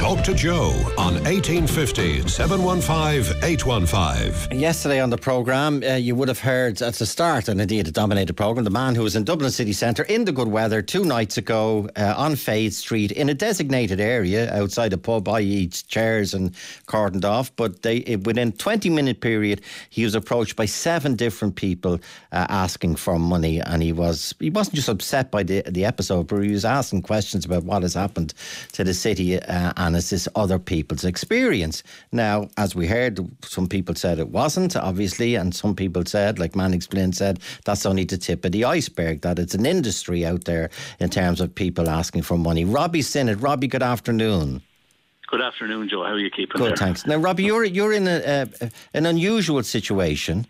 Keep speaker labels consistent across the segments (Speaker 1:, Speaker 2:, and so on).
Speaker 1: Talk to Joe on 1850 715 815.
Speaker 2: Yesterday on the programme, you would have heard at the start, and indeed it dominated the programme, the man who was in Dublin city centre in the good weather 2 nights ago on Fade Street in a designated area outside a pub, i.e. chairs and cordoned off. But within a 20-minute period, he was approached by 7 different people asking for money, and he wasn't just upset by the episode, but he was asking questions about what has happened to the city and is this other people's experience. Now, as we heard, some people said it wasn't, obviously, and some people said, like Manning Splin said, that's only the tip of the iceberg, that it's an industry out there in terms of people asking for money. Robbie Sinnott. Robbie, good afternoon.
Speaker 3: Good afternoon, Joe. How are you keeping?
Speaker 2: Good, thanks. Now, Robbie, you're in an unusual situation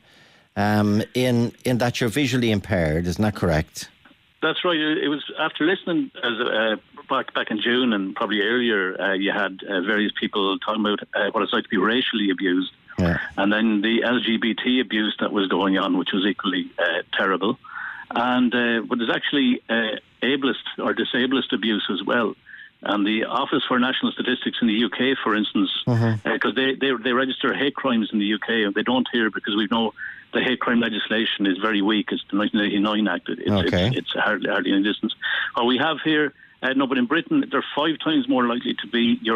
Speaker 2: in that you're visually impaired, isn't that correct?
Speaker 3: That's right. It was after listening back in June and probably earlier, you had various people talking about what it's like to be racially abused. Yeah. And then the LGBT abuse that was going on, which was equally terrible. And but there's actually ableist or disabled abuse as well. And the Office for National Statistics in the UK, for instance, because they register hate crimes in the UK, and they don't here because we know the hate crime legislation is very weak. It's the 1989 Act. It's hardly any distance. What we have here, no, but in Britain, you're 5 times more likely to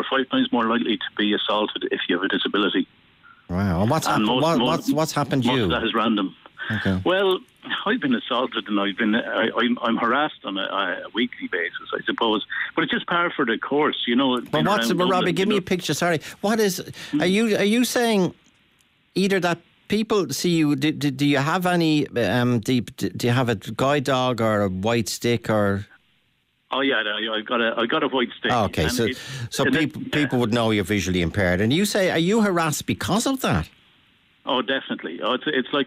Speaker 3: be assaulted if you have a disability.
Speaker 2: Wow. And what's happened to you?
Speaker 3: Most of that is random. Okay. Well, I've been assaulted and I'm harassed on a weekly basis, I suppose. But it's just par for the course, you know.
Speaker 2: But Robbie, give me a picture. Sorry, what is? Are you saying either that people see you? Do you have any? Do you have a guide dog or a white stick or?
Speaker 3: Oh yeah, I got a white stick.
Speaker 2: Oh, okay, so people would know you're visually impaired, and you say, are you harassed because of that?
Speaker 3: Oh, definitely. Oh, it's like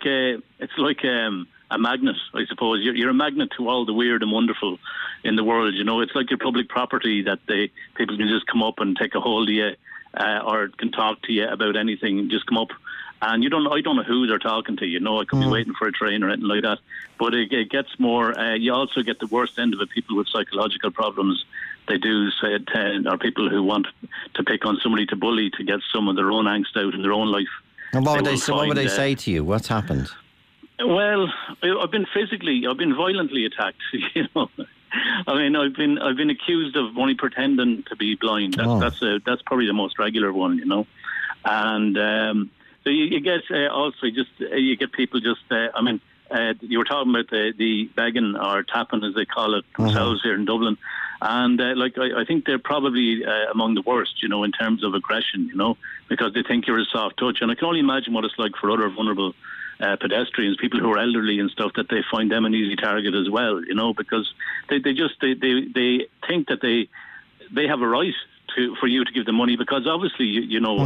Speaker 3: a magnet, I suppose. You're a magnet to all the weird and wonderful in the world. You know, it's like your public property that people can just come up and take a hold of you, or can talk to you about anything. Just come up, and I don't know who they're talking to. You know, I could be waiting for a train or anything like that. But it gets more. You also get the worst end of it. People with psychological problems. They do say, or people who want to pick on somebody to bully to get some of their own angst out in their own life.
Speaker 2: And what would they say to you? What's happened?
Speaker 3: Well, I've been violently attacked. You know, I mean, I've been accused of only pretending to be blind. That's probably the most regular one, you know. And so you get you get people just. You were talking about the begging or tapping, as they call it themselves here in Dublin. And I think they're probably among the worst, you know, in terms of aggression, you know, because they think you're a soft touch. And I can only imagine what it's like for other vulnerable pedestrians, people who are elderly and stuff, that they find them an easy target as well, you know, because they think that they have a right for you to give them money, because obviously, you know,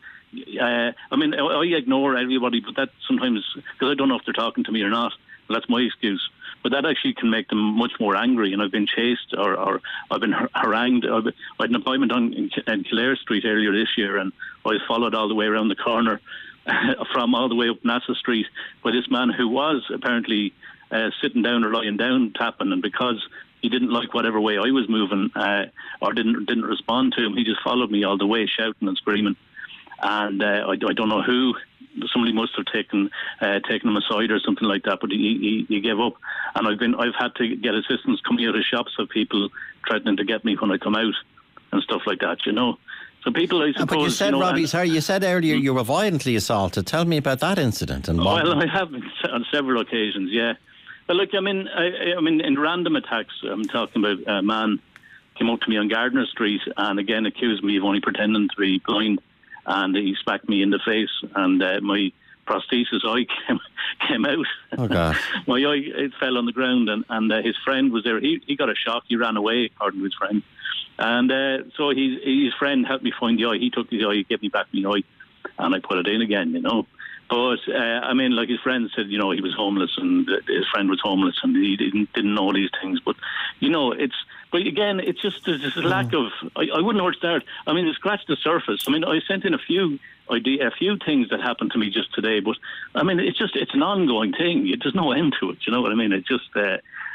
Speaker 3: I ignore everybody, but that sometimes, because I don't know if they're talking to me or not, well, that's my excuse. But that actually can make them much more angry. And I've been chased or I've been harangued. I had an appointment on Kildare Street earlier this year, and I was followed all the way around the corner from all the way up Nassau Street by this man who was apparently sitting down or lying down tapping, and because he didn't like whatever way I was moving or didn't respond to him, he just followed me all the way shouting and screaming. And I don't know who. Somebody must have taken him aside or something like that, but he gave up. And I've had to get assistance coming out of shops of people threatening to get me when I come out and stuff like that, you know. So people, I suppose.
Speaker 2: But you said, Robbie, you said earlier you were violently assaulted. Tell me about that incident.
Speaker 3: Well, I have been on several occasions, yeah. But look, I mean, in random attacks, I'm talking about a man came up to me on Gardner Street and again accused me of only pretending to be blind. And he smacked me in the face, and my prosthesis eye came out.
Speaker 2: Oh, God.
Speaker 3: My eye, it fell on the ground, and his friend was there. He got a shock. He ran away, according to his friend. And so his friend helped me find the eye. He took the eye, he gave me back my eye, and I put it in again, you know. But, like his friend said, you know, he was homeless, and his friend was homeless, and he didn't know these things. But, you know, but again, it's just there's a lack of. I wouldn't know where to start. I mean, to scratch the surface. I mean, I sent in a few things that happened to me just today, but I mean, it's an ongoing thing. There's no end to it. You know what I mean? It's just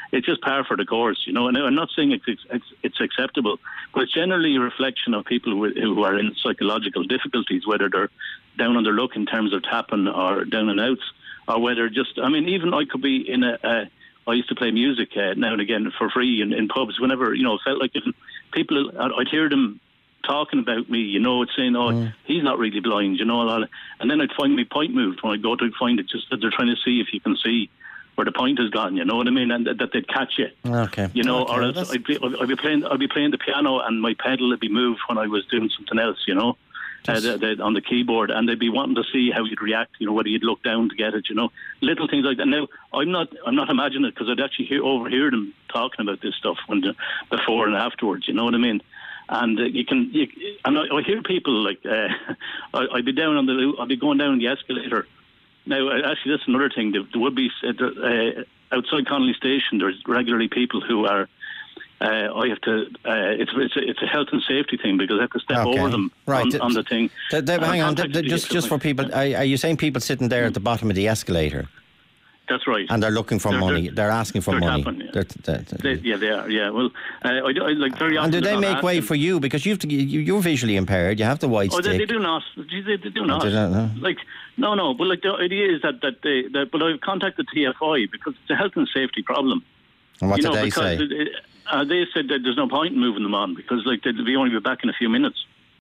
Speaker 3: it's just par for the course, you know. And I'm not saying it's acceptable, but it's generally a reflection of people who are in psychological difficulties, whether they're down on their luck in terms of tapping or down and outs, or whether just, I mean, even I could be in I used to play music now and again for free in pubs whenever, you know, felt like people, I'd hear them talking about me, you know, it's saying, he's not really blind, you know, and then I'd find my point moved when I go to find it, just that they're trying to see if you can see where the point has gone, you know what I mean, and that they'd catch you.
Speaker 2: Okay.
Speaker 3: You know,
Speaker 2: okay,
Speaker 3: or else I'd be playing the piano and my pedal would be moved when I was doing something else, you know. On the keyboard, and they'd be wanting to see how you'd react, you know, whether you'd look down to get it, you know, little things like that. Now, I'm not imagining it, because I'd actually overhear them talking about this stuff before and afterwards, you know what I mean? And and I hear people like, I'd be going down the escalator. Now, actually, that's another thing. There would be outside Connolly Station. There's regularly people who are. I have to. It's a health and safety thing, because I have to step over them on the thing.
Speaker 2: Hang on, just for people. Are you saying people sitting there at the bottom of the escalator?
Speaker 3: That's right.
Speaker 2: And they're looking for money. They're asking for money.
Speaker 3: Tapping, yeah. They are. Yeah. Well, I like very often.
Speaker 2: And do they make way for you, because you're visually impaired? You have the white stick.
Speaker 3: They do not. They do not.
Speaker 2: They don't know.
Speaker 3: Like no. But like the idea is that but I've contacted TFI because it's a health and safety problem.
Speaker 2: And what did they say?
Speaker 3: They said that there's no point in moving them on, because like they'll only be back in a few minutes.